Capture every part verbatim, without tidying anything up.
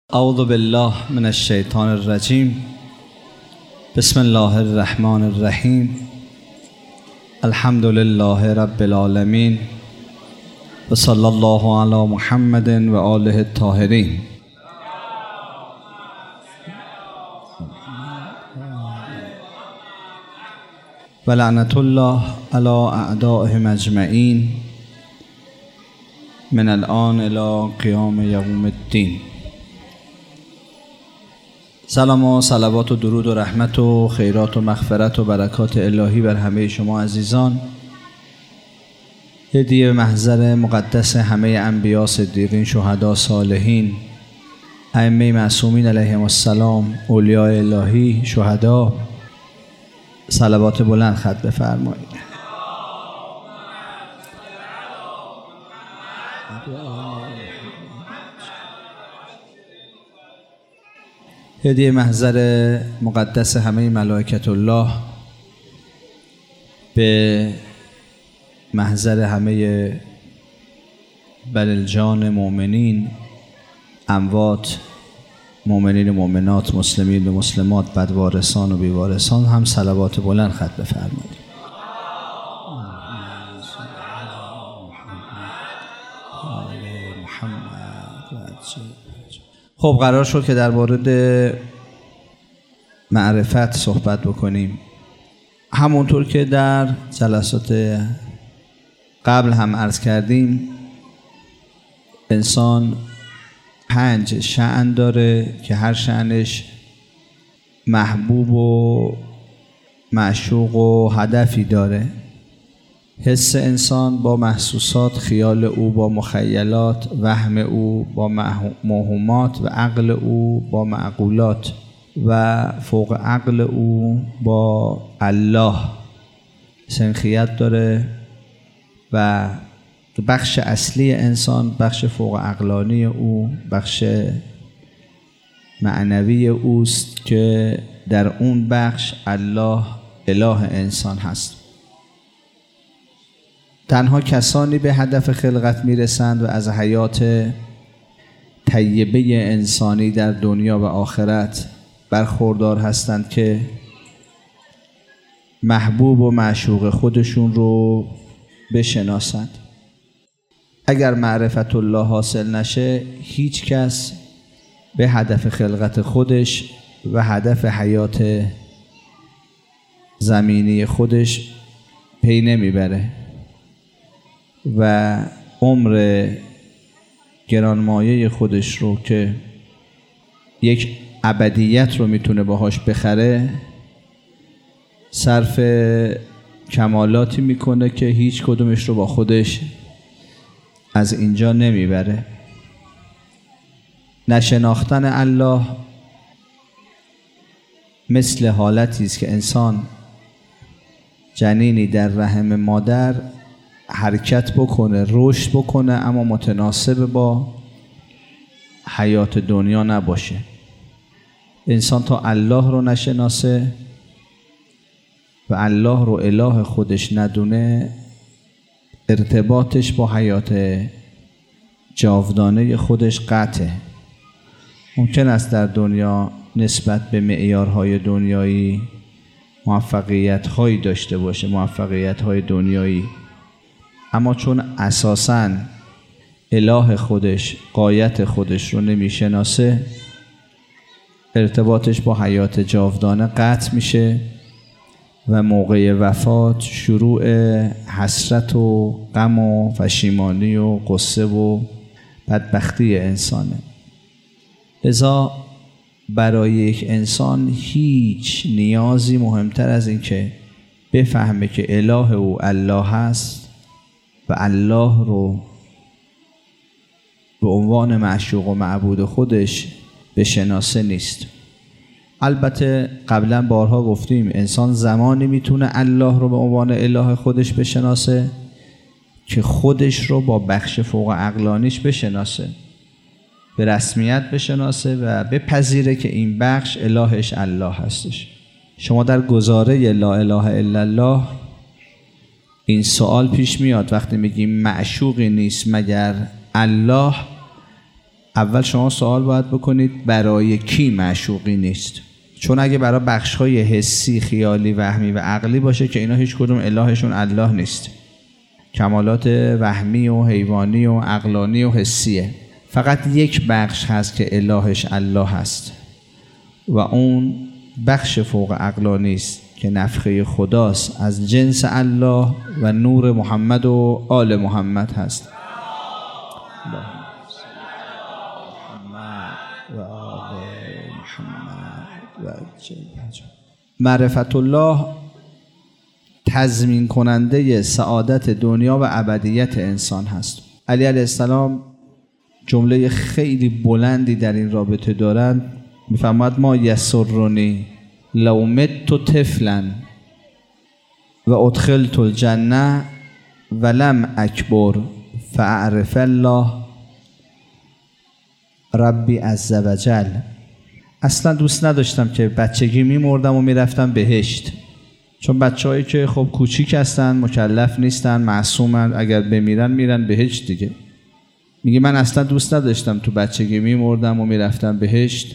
اعوذ بالله من الشیطان الرجیم. بسم الله الرحمن الرحیم. الحمد لله رب العالمین و صلی الله علی محمد و آله الطاهرین. و لعنت الله علی اعدائهم اجمعین من الان الی قیام یوم الدین. سلام و صلوات و درود و رحمت و خیرات و مغفرت و برکات الهی بر همه شما عزیزان. هدیه محضر مقدس همه انبیا، صدیقین، شهدا، صالحین، ائمه معصومین علیهم السلام، اولیاء الهی، شهدا، صلوات بلند خط بفرمایید. هدیه محضر مقدس همه ملائکت الله به محضر همه بللجان مؤمنین، اموات، مؤمنین و مؤمنات، مسلمین و مسلمات، بدوارثان و بیوارثان هم صلوات بلند خط بفرمایید. خب قرار شد که در مورد معرفت صحبت بکنیم. همونطور که در جلسات قبل هم عرض کردیم، انسان پنج شأن داره که هر شأنش محبوب و معشوق و هدفی داره. حس انسان با محسوسات، خیال او با مخیلات، وهم او با موهومات و عقل او با معقولات و فوق عقل او با الله سنخیت داره. و بخش اصلی انسان، بخش فوق عقلانی او، بخش معنوی اوست که در اون بخش الله اله انسان هست. تنها کسانی به هدف خلقت میرسند و از حیات طیبه انسانی در دنیا و آخرت برخوردار هستند که محبوب و معشوق خودشون رو بشناسند. اگر معرفت الله حاصل نشه، هیچ کس به هدف خلقت خودش و هدف حیات زمینی خودش پی نمیبره و عمر گرانمایه خودش رو که یک ابدیت رو میتونه باهاش بخره صرف کمالاتی میکنه که هیچ کدومش رو با خودش از اینجا نمیبره. نشناختن الله مثل حالتی است که انسان جنینی در رحم مادر حرکت بکنه، رشد بکنه، اما متناسب با حیات دنیا نباشه. انسان تا الله رو نشناسه و الله رو اله خودش ندونه، ارتباطش با حیات جاودانه خودش قطعه. ممکن است در دنیا نسبت به معیارهای دنیایی موفقیت‌هایی داشته باشه، موفقیت‌های دنیایی، اما چون اساساً اله خودش، غایت خودش رو نمیشناسه، ارتباطش با حیات جاودانه قطع میشه و موقع وفات شروع حسرت و غم و پشیمانی و غصه و بدبختی انسانه. لذا برای یک انسان هیچ نیازی مهمتر از این که بفهمه که اله او الله هست و الله رو به عنوان معشوق و معبود خودش بشناسه نیست. البته قبلا بارها گفتیم انسان زمانی میتونه الله رو به عنوان اله خودش بشناسه که خودش رو با بخش فوق عقلانیش بشناسه، به رسمیت بشناسه و بپذیره که این بخش الهش الله هستش. شما در گزاره لا اله الا الله این سوال پیش میاد وقتی میگیم معشوقی نیست مگر الله، اول شما سوال باید بکنید برای کی معشوقی نیست. چون اگه برای بخش‌های حسی، خیالی، وهمی و عقلی باشه که اینا هیچ کدوم الهشون الله نیست. کمالات وهمی و حیوانی و عقلانی و حسیه. فقط یک بخش هست که الهش الله هست و اون بخش فوق عقلانی است که نفخه خداست، از جنس الله و نور محمد و آل محمد هست. و آل محمد و معرفت الله تضمین کننده سعادت دنیا و ابدیت انسان هست. علی علیه السلام جمله خیلی بلندی در این رابطه دارند. میفرماید ما یسرنی لو مت طفلا و ادخلت الجنه ولم اکبر فاعرف الله ربی عز وجل. اصلا دوست نداشتم که بچگی میمردم و میرفتم بهشت، چون بچه‌هایی که خب کوچیک هستن، مکلف نیستن، معصومن، اگر بمیرن میرن بهشت دیگه. میگه من اصلا دوست نداشتم تو بچگی میمردم و میرفتم بهشت،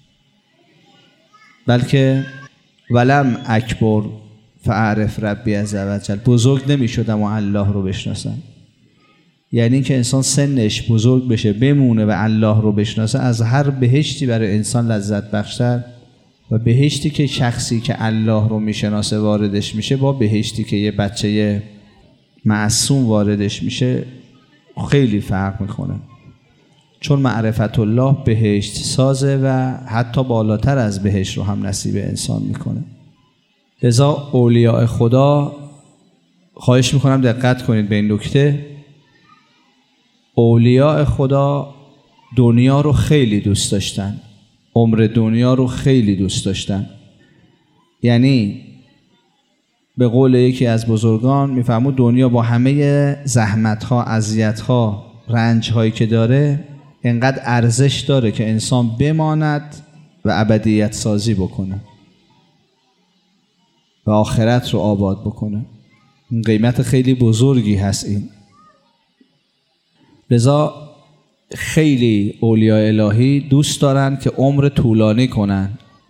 بلکه ولم اکبر فاعرف ربی عز وجل، بزرگ نمیشدم و الله رو بشناسم. یعنی که انسان سنش بزرگ بشه بمونه و الله رو بشناسه، از هر بهشتی برای انسان لذت بخشتر و بهشتی که شخصی که الله رو میشناسه واردش میشه با بهشتی که یه بچه معصوم واردش میشه خیلی فرق میکنه. چون معرفت الله بهشت سازه و حتی بالاتر از بهشت رو هم نصیب انسان میکنه. لذا اولیاء خدا، خواهش میکنم دقت کنید به این نکته، اولیاء خدا دنیا رو خیلی دوست داشتن، عمر دنیا رو خیلی دوست داشتن. یعنی به قول یکی از بزرگان میفهمود دنیا با همه زحمت‌ها، اذیت‌ها، رنج‌هایی که داره انقدر ارزش داره که انسان بماند و ابدیت سازی بکنه و آخرت رو آباد بکنه. قیمت خیلی بزرگی هست این. لذا خیلی اولیاء الهی دوست دارن که عمر طولانی کنن.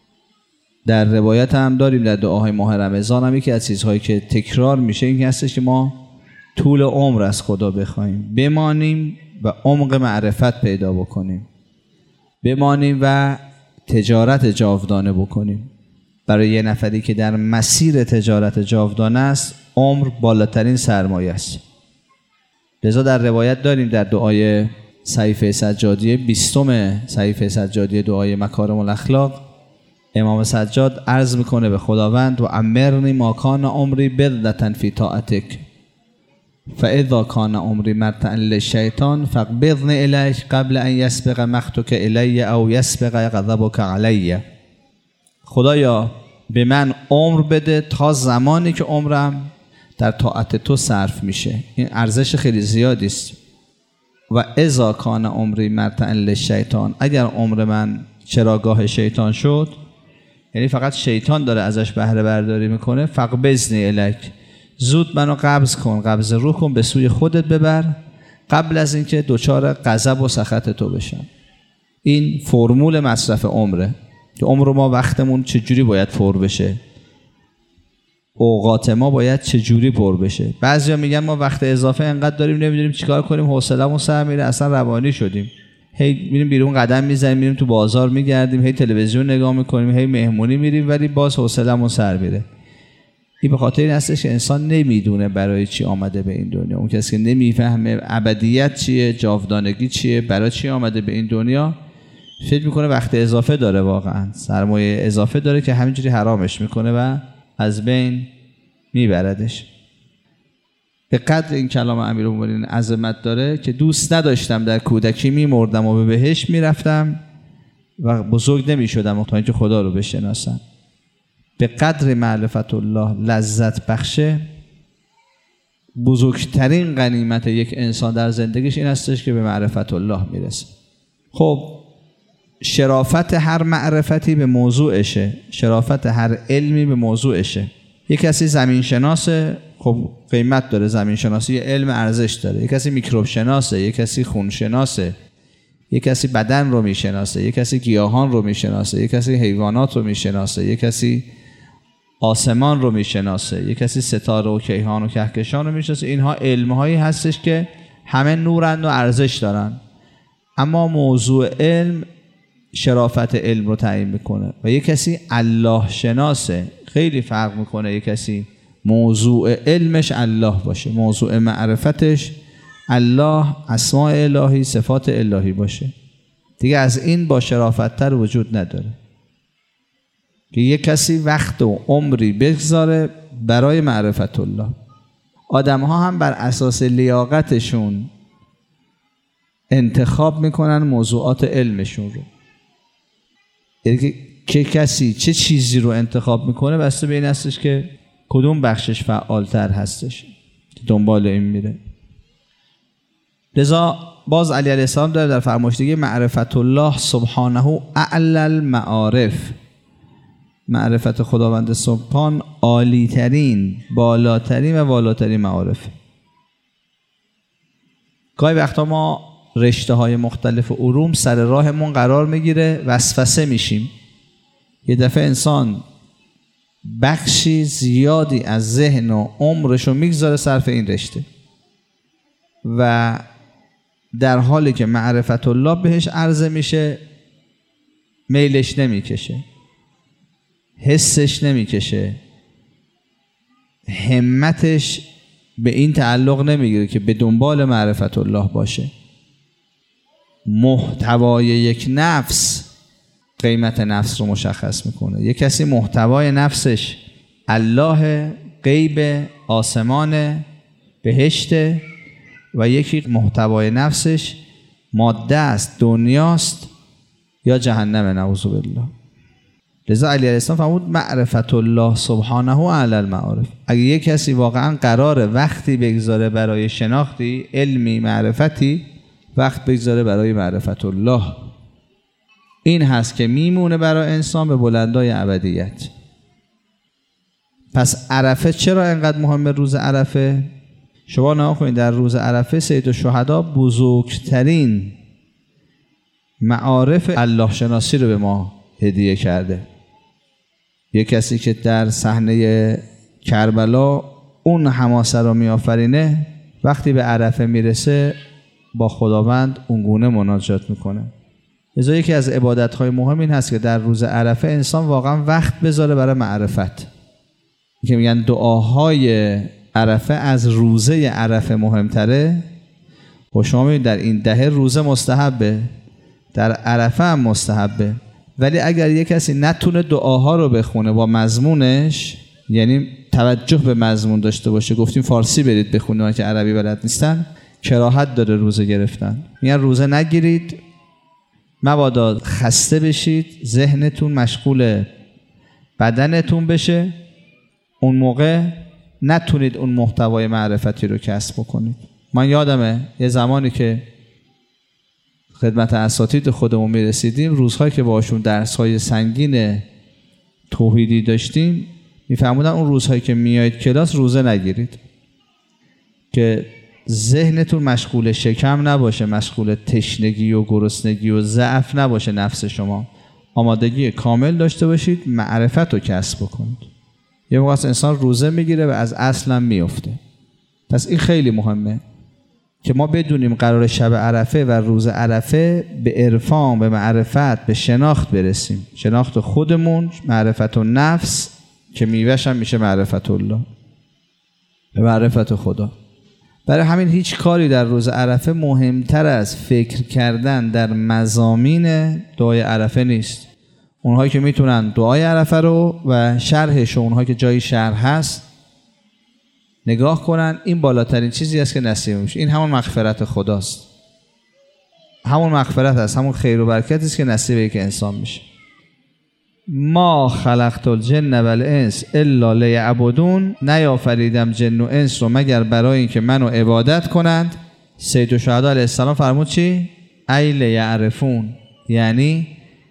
در روایت هم داریم در دعاهای ماه رمضان هم یکی از چیزهایی که تکرار میشه این هستش که ما طول عمر از خدا بخوایم، بمانیم و عمق معرفت پیدا بکنیم، بمانیم و تجارت جاودانه بکنیم. برای یه نفری که در مسیر تجارت جاودانه است عمر بالاترین سرمایه است. لذا در روایت داریم در دعای صحیفه سجادیه بیستم صحیفه سجادیه دعای مکارم الاخلاق امام سجاد عرض میکنه به خداوند و امرنی ما کان عمری بذلة فی طاعتک فاذا کان عمری مرتعا للشیطان فاقبضنی الیک قبل ان یسبق مقتک الی او یسبق غضبک علی. خدایا به من عمر بده تا زمانی که عمرم در طاعت تو صرف میشه. این ارزش خیلی زیادی است. و اذا کان عمری مرتعا للشیطان، اگر عمر من چراگاه شیطان شد، یعنی فقط شیطان داره ازش بهره برداری میکنه، فقبضنی الیک، زود منو قبض کن، قبض روح کن، به سوی خودت ببر قبل از اینکه دچار غضب و سخط تو بشم. این فرمول مصرف عمره که عمر ما وقتمون چجوری باید پر بشه، اوقات ما باید چجوری پر بشه. بعضیا میگن ما وقت اضافه انقدر داریم نمیدونیم چیکار کنیم، حوصله‌مون سر میره، اصلا روانی شدیم، هی میریم بیرون قدم میزنیم، میریم تو بازار میگردیم، هی تلویزیون نگاه میکنیم، هی مهمونی میریم، ولی باز حوصله‌مون سر میره. این به خاطر این هستش که انسان نمیدونه برای چی آمده به این دنیا. اون کسی که نمیفهمه ابدیت چیه، جاودانگی چیه، برای چی آمده به این دنیا، فکر میکنه وقت اضافه داره، واقعا سرمایه اضافه داره که همینجوری حرامش میکنه و از بین میبردش. به قدر این کلام امیرالمومنین عظمت داره که دوست نداشتم در کودکی میمردم و به بهشت میرفتم و بزرگ نمیشدم تا اینکه خدا رو بشناسم. به قدر معرفت الله لذت بخشه، بزرگترین غنیمت یک انسان در زندگیش این هستش که به معرفت الله میرسه. خب شرافت هر معرفتی به موضوعشه، شرافت هر علمی به موضوعشه. یک کسی زمین شناسه، خب قیمت داره، زمین شناسی علم ارزش داره. یک کسی میکروب شناسه، یک کسی خون شناسه، یک کسی بدن رو میشناسه، یک کسی گیاهان رو میشناسه، یک کسی حیوانات رو میشناسه، یک کسی آسمان رو میشناسه، یک کسی ستاره و کیهان و کهکشان رو میشناسه. اینها علمهایی هستش که همه نورند و ارزش دارن، اما موضوع علم شرافت علم رو تعیین میکنه و یک کسی الله شناسه. خیلی فرق میکنه یک کسی موضوع علمش الله باشه، موضوع معرفتش الله، اسماء الهی، صفات الهی باشه. دیگه از این با شرافت‌تر وجود نداره که یک کسی وقت و عمری بگذاره برای معرفت الله. آدم ها هم بر اساس لیاقتشون انتخاب میکنن موضوعات علمشون رو. یعنی که کسی چه چیزی رو انتخاب میکنه بسته به این هستش که کدوم بخشش فعالتر هستش، دنبال این میره. لذا باز علی علیه السلام داره در فرمایشدگی معرفت الله سبحانه اعلی المعارف، معرفت خداوند سبحان عالی ترین، بالاترین و والاترین معارف. گاهی وقتا ما رشته های مختلف علوم سر راهمون قرار میگیره، وسوسه میشیم. یه دفعه انسان بخشی زیادی از ذهن و عمرشو میگذاره صرف این رشته و در حالی که معرفت الله بهش عرضه میشه میلش نمیکشه، حسش نمیکشه، همتش به این تعلق نمیگیره که به دنبال معرفت الله باشه. محتوای یک نفس قیمت نفس رو مشخص میکنه. یک کسی محتوای نفسش الله، غیب، آسمان، بهشت، و یکی محتوای نفسش ماده است، دنیاست یا جهنم، نعوذ بالله. لذا علی علیه السلام فرمود معرفت الله سبحانه علی المعارف. اگه یک کسی واقعا قراره وقتی بگذاره برای شناختی، علمی، معرفتی، وقت بگذاره برای معرفت الله، این هست که میمونه برای انسان به بلندای ابدیت. پس عرفه چرا اینقدر مهمه؟ روز عرفه شما نگاه کنید، در روز عرفه سید الشهدا بزرگترین معارف الله شناسی رو به ما هدیه کرده. یک کسی که در صحنه کربلا اون حماسه رو میآفرینه، وقتی به عرفه میرسه با خداوند اونگونه مناجات میکنه. لذا یکی از عبادت‌های مهم این هست که در روز عرفه انسان واقعا وقت بذاره برای معرفت. که میگن دعاهای عرفه از روزه عرفه مهمتره. و شما میبینید در این دهه روزه مستحبه، در عرفه هم مستحبه، ولی اگر یک کسی نتونه دعاها رو بخونه با مضمونش، یعنی توجه به مضمون داشته باشه، گفتیم فارسی برید بخونید که عربی بلد نیستن، کراهت داره روزه گرفتن. میگن روزه نگیرید مبادا خسته بشید، ذهنتون مشغول بدنتون بشه، اون موقع نتونید اون محتوای معرفتی رو کسب بکنید. من یادمه یه زمانی که خدمت اساتید خودمون میرسیدیم، روزهایی که باشون درس‌های سنگین توحیدی داشتیم، میفهمودن اون روزهایی که میایید کلاس روزه نگیرید که ذهنتون مشغول شکم نباشه، مشغول تشنگی و گرسنگی و ضعف نباشه، نفس شما آمادگی کامل داشته باشید، معرفت رو کسب بکنید. یه موقع انسان روزه میگیره و از اصلا میفته. پس این خیلی مهمه که ما بدونیم قرار شب عرفه و روز عرفه به عرفان، به معرفت، به شناخت برسیم. شناخت خودمون، معرفت و نفس که میوهش هم میشه معرفت الله، به معرفت خدا. برای همین هیچ کاری در روز عرفه مهمتر از فکر کردن در مضامین دعای عرفه نیست. اونهایی که میتونن دعای عرفه رو و شرحش و اونهایی که جایی شرح هست نگاه کنن، این بالاترین چیزی است که نصیب میشه. این همون مغفرت خداست، همون مغفرت است، همون خیر و برکتی است که نصیب یک انسان میشه. ما خلقت الجن و الانس الا لیعبدون، نیافریدم جن و انس رو مگر برای اینکه منو عبادت کنند. سید الشهدا علیه السلام فرمود چی؟ ای لیعرفون، یعنی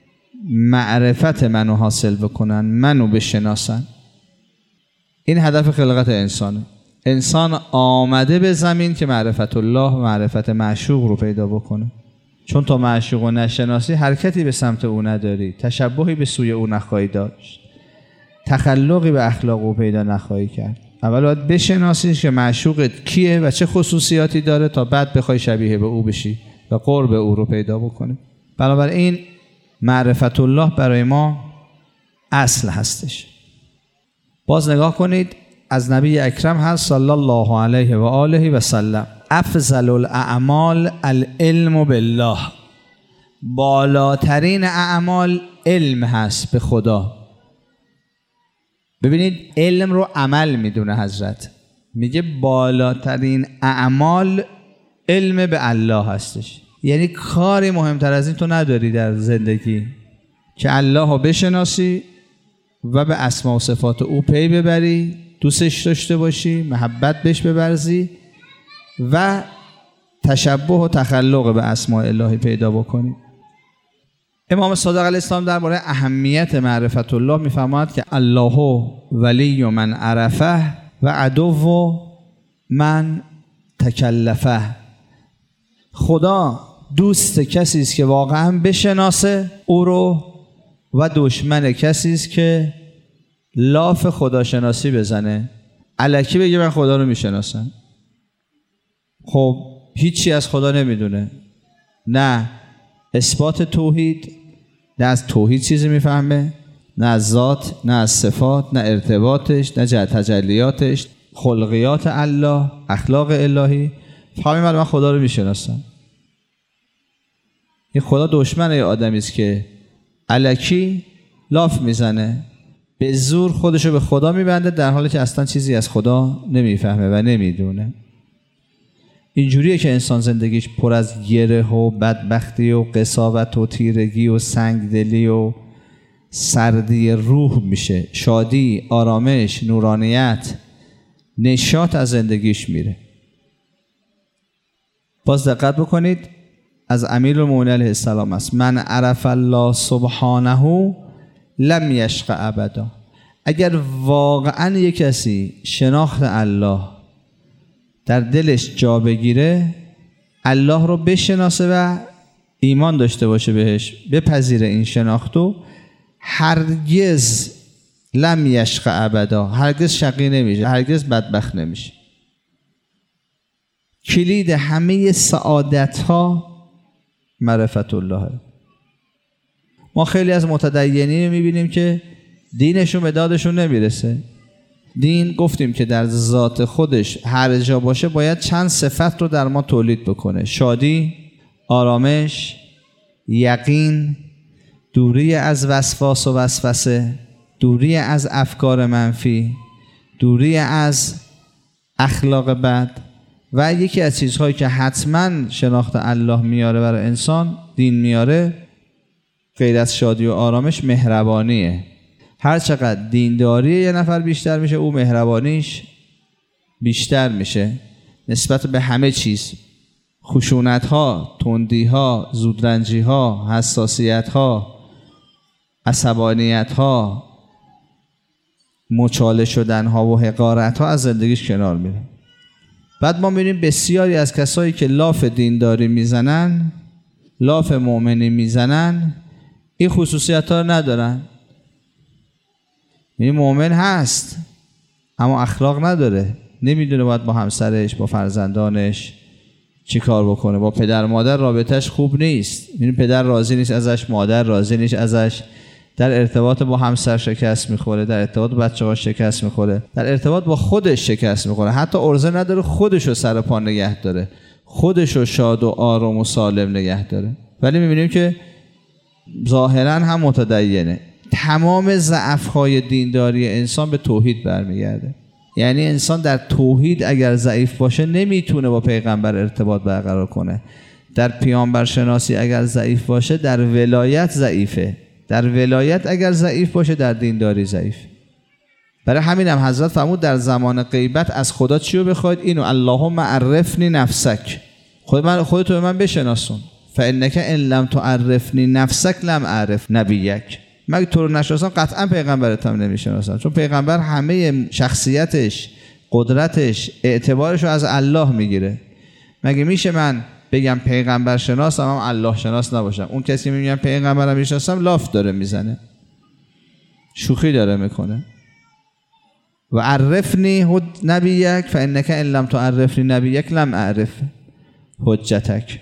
معرفت منو حاصل بکنن، منو بشناسن. این هدف خلقت انسانه. انسان آمده به زمین که معرفت الله و معرفت معشوق رو پیدا بکنه. چون تو معشوق و نشناسی حرکتی به سمت او نداری، تشبهی به سوی او نخواهی داشت، تخلقی به اخلاق او پیدا نخواهی کرد. اول باید بشناسی که معشوقت کیه و چه خصوصیاتی داره تا بعد بخوای شبیه به او بشی و قرب او رو پیدا بکنی. بنابراین معرفت الله برای ما اصل هستش. باز نگاه کنید از نبی اکرم هست صلی الله علیه و آله و سلم، افضل الاعمال العلم بالله، بالاترین اعمال علم هست به خدا. ببینید علم رو عمل میدونه حضرت، میگه بالاترین اعمال علم به الله هستش. یعنی کاری مهمتر از این تو نداری در زندگی که الله رو بشناسی و به اسما و صفات او پی ببری، دوستش داشته باشی، محبت بهش ببرزی و تشبه و تخلق به اسماء الهی پیدا بکنی. امام صادق علیه السلام درباره اهمیت معرفت الله میفرماید که الله ولی من عرفه و عدو من تکلفه. خدا دوست کسی است که واقعا بشناسه او رو و دشمن کسی است که لاف خداشناسی بزنه، الکی بگه من خدا رو میشناسم. خب هیچی از خدا نمیدونه، نه اثبات توحید، نه از توحید چیزی میفهمه، نه از ذات، نه از صفات، نه ارتباطش، نه تجلیاتش، خلقیات الله، اخلاق الهی. فهمی من خدا رو میشناسم. این خدا دشمن یه آدمی است که الکی لاف میزنه، به زور خودشو به خدا میبنده در حالی که اصلا چیزی از خدا نمیفهمه و نمیدونه. اینجوریه که انسان زندگیش پر از گره و بدبختی و قساوت و تیرگی و سنگدلی و سردی روح میشه. شادی، آرامش، نورانیت، نشاط از زندگیش میره. باز دقت بکنید از امیرالمومنین علیه السلام است، من عرف الله سبحانه لم یشق ابدا. اگر واقعا یک کسی شناخت الله در دلش جا بگیره، الله رو بشناسه و ایمان داشته باشه بهش، بپذیره این شناختو، هرگز لم یشق ابدا، هرگز شقی نمیشه، هرگز بدبخت نمیشه. کلید همه سعادت ها معرفت الله. ما خیلی از متدینین میبینیم که دینشون به دادشون نمیرسه. دین گفتیم که در ذات خودش هر جا باشه باید چند صفت رو در ما تولید بکنه: شادی، آرامش، یقین، دوری از وسواس و وسوسه، دوری از افکار منفی، دوری از اخلاق بد. و یکی از چیزهایی که حتما شناخت الله میاره برای انسان، دین میاره، غیر از شادی و آرامش، مهربانیه. هر چقدر دینداری یه نفر بیشتر میشه، او مهربانیش بیشتر میشه نسبت به همه چیز. خشونت ها، تندی ها، زودرنجی ها، حساسیت ها، عصبانیت ها، مچاله شدن ها و حقارت ها از زندگیش کنار میره. بعد ما میبینیم بسیاری از کسایی که لاف دینداری میزنن، لاف مؤمنی میزنن، این خصوصیت ها رو ندارن. این مؤمن هست اما اخلاق نداره، نمیدونه باید با همسرش، با فرزندانش چی کار بکنه، با پدر مادر رابطش خوب نیست، این پدر راضی نیست ازش، مادر راضی نیست ازش، در ارتباط با همسر شکست میخوره، در ارتباط با بچه‌ها شکست میخوره، در ارتباط با خودش شکست میخوره، حتی عرضه نداره خودشو سر پا نگه داره، خودشو شاد و آرام و سالم نگه داره. ولی میبینیم که ظاهرا هم متدینه. تمام ضعف‌های دینداری انسان به توحید برمیگرده. یعنی انسان در توحید اگر ضعیف باشه نمیتونه با پیغمبر ارتباط برقرار کنه. در پیامبر شناسی اگر ضعیف باشه در ولایت ضعیفه. در ولایت اگر ضعیف باشه در دینداری ضعیف. برای همین هم حضرت فرمود در زمان غیبت از خدا چی رو بخواید؟ اینو اللهم عرفنی نفسک، خود من خودتو به من بشناسون. فانک ان لم تعرفنی نفسک لم اعرف نبیک. مگه تو رو نشناسم قطعا پیغمبرت هم نمیشناسم، چون پیغمبر همه شخصیتش، قدرتش، اعتبارش رو از الله میگیره. مگه میشه من بگم پیغمبر شناسم اما الله شناس نباشم. اون کسی که میگم پیغمبرم میشناسم لاف داره میزنه، شوخی داره میکنه. و عرفنی نبیک فانک ان لم تعرفنی نبیک لم اعرف حجتک.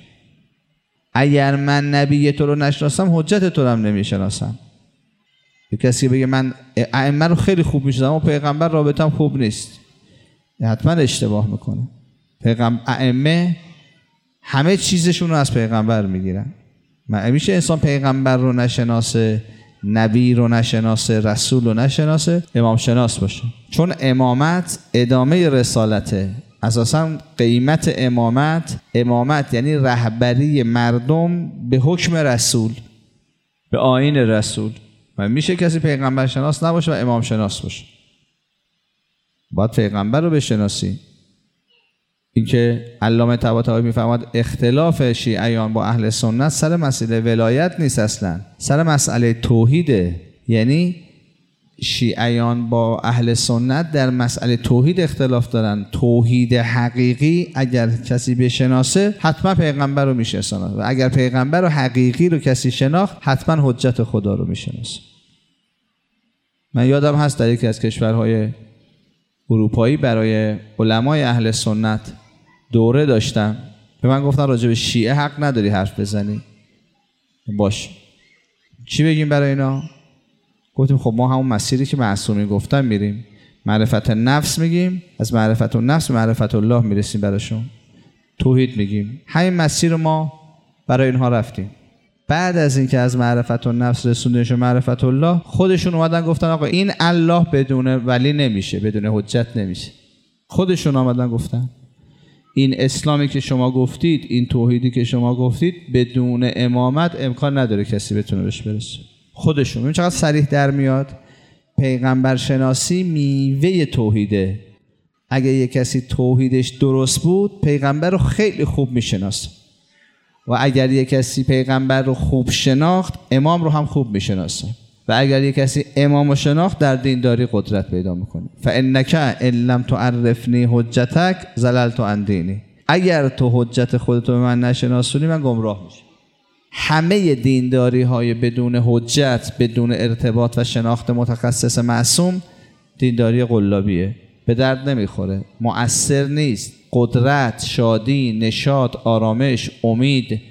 اگر من نبی تو رو نشناسم حجت تو رو هم نمیشناسم. کسی بگه من ائمه رو خیلی خوب میشناسم اما پیغمبر رابطم خوب نیست، حتما اشتباه میکنه. پیغمبر ائمه همه چیزشون رو از پیغمبر میگیرن. میشه انسان پیغمبر رو نشناسه، نبی رو نشناسه، رسول رو نشناسه، امام شناس باشه. چون امامت ادامه رسالته. اساساً قیمت امامت امامت یعنی رهبری مردم به حکم رسول، به آیین رسول. و میشه کسی پیغمبر شناس نباشه و امام شناس باشه. باید پیغمبر رو بشناسی. اینکه علامه طباطبایی میفرماد اختلاف شیعیان با اهل سنت سر مسئله ولایت نیست، اصلا سر مسئله توحیده. یعنی شیعیان با اهل سنت در مسئله توحید اختلاف دارن. توحید حقیقی اگر کسی بشناسه حتما پیغمبر رو میشناسه و اگر پیغمبر رو حقیقی رو کسی شناخت حتما حجت خدا رو میشناسه. من یادم هست در یکی از کشورهای اروپایی برای علمای اهل سنت دوره داشتم. به من گفتن راجع به شیعه حق نداری حرف بزنی. باش، چی بگیم برای اینا؟ گفتیم خب ما همون مسیری که معصومی گفتن میریم، معرفت نفس میگیم، از معرفت النفس معرفت الله میرسیم براشون، توحید میگیم. همین مسیر رو ما برای اینها رفتیم. بعد از اینکه از معرفت النفس رسوندنشون معرفت الله، خودشون اومدن گفتن آقا این الله بدون ولی نمیشه، بدون حجت نمیشه. خودشون اومدن گفتن این اسلامی که شما گفتید، این توحیدی که شما گفتید، بدون امامت امکان نداره کسی بتونه بهش برسه. خودشون. این چقدر صریح در میاد. پیغمبر شناسی میوه توحیده. اگه یک کسی توحیدش درست بود پیغمبر رو خیلی خوب میشناسه و اگر یک کسی پیغمبر رو خوب شناخت امام رو هم خوب میشناسه و اگر یک کسی امام رو شناخت در دینداری قدرت پیدا میکنه. فانک ان لم تعرفنی حجتک ضللت عن دینی. اگر تو حجت خودتو به من نشناسونی من گمراه میشم. همه دینداری های بدون حجت، بدون ارتباط و شناخت متخصص معصوم دینداری قلابیه، به درد نمیخوره، مؤثر نیست. قدرت، شادی، نشاط، آرامش، امید،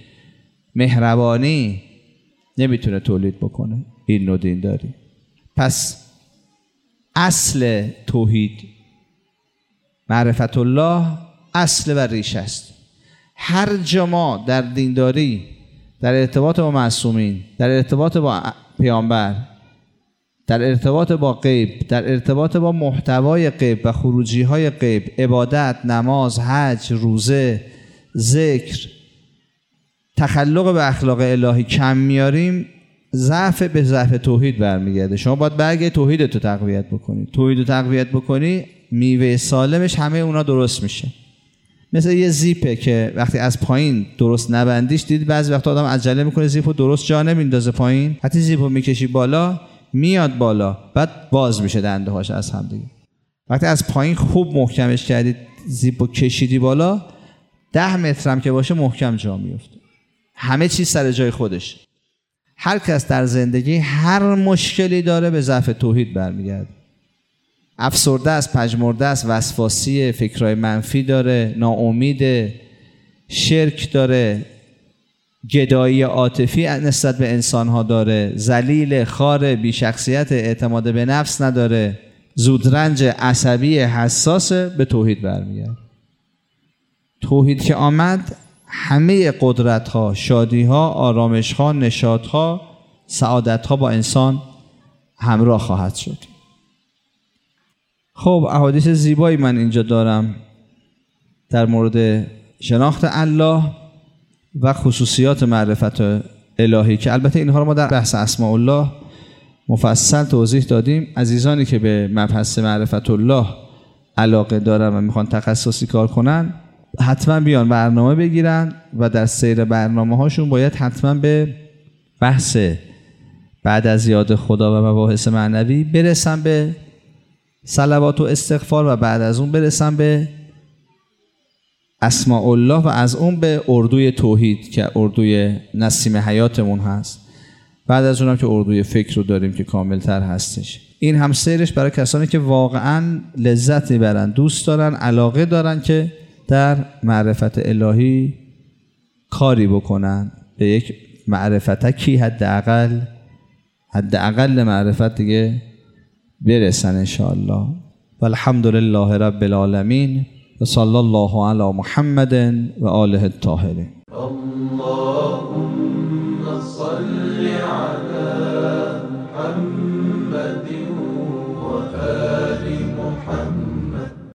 مهربانی نمیتونه تولید بکنه این نوع دینداری. پس اصل توحید معرفت الله اصل و ریشه است. هر جا ما در دینداری، در ارتباط با معصومین، در ارتباط با پیامبر، در ارتباط با غیب، در ارتباط با محتوای غیب و خروجی های غیب، عبادت، نماز، حج، روزه، ذکر، تخلق به اخلاق الهی کم میاریم، ضعف به ضعف توحید برمیگرده. شما باید برگه توحیدتو تقویت بکنی. توحیدو تقویت بکنی میوه سالمش همه اونا درست میشه. مثل یه زیپه که وقتی از پایین درست نبندیش، دید بعضی وقتا آدم عجله میکنه زیپو درست جا نمیندازه پایین، وقتی زیپو میکشی بالا میاد بالا، بعد باز میشه دنده هاش از هم دیگه. وقتی از پایین خوب محکمش کردید، زیپو کشیدی بالا، ده متر هم که باشه محکم جا میفته. همه چیز سر جای خودش. هر کس در زندگی هر مشکلی داره به ضعف توحید برمیگرده. افسرده است، پژمرده است، وسواسی، فکرای منفی داره، ناامید، شرک داره، گدایی عاطفی نسبت به انسان‌ها داره، ذلیل، خار، بی‌شخصیت، اعتماد به نفس نداره، زودرنج، عصبی، حساس، به توحید برمیگرده. توحید که آمد همه قدرت‌ها، شادی‌ها، آرامش‌ها، نشاط‌ها، سعادت‌ها با انسان همراه خواهد شد. خب احادیث زیبایی من اینجا دارم در مورد شناخت الله و خصوصیات معرفت الهی که البته اینها رو ما در بحث اسماء الله مفصل توضیح دادیم. عزیزانی که به مبحث معرفت الله علاقه دارن و میخوان تخصصی کار کنن حتما بیان برنامه بگیرن و در سیر برنامه هاشون باید حتما به بحث بعد از یاد خدا و مباحث معنوی برسن به صلوات و استغفار و بعد از اون برسن به اسماء الله و از اون به اردوی توحید که اردوی نسیم حیاتمون هست. بعد از اونم که اردوی فکر رو داریم که کاملتر هستش. این هم سیرش برای کسانی که واقعا لذت میبرن، دوست دارن، علاقه دارن که در معرفت الهی کاری بکنن، به یک معرفتکی حداقل حداقل معرفت دیگه برسن انشاءالله. والحمد لله رب العالمین و صلی الله علی محمد و آله الطاهرین. اللهم صل على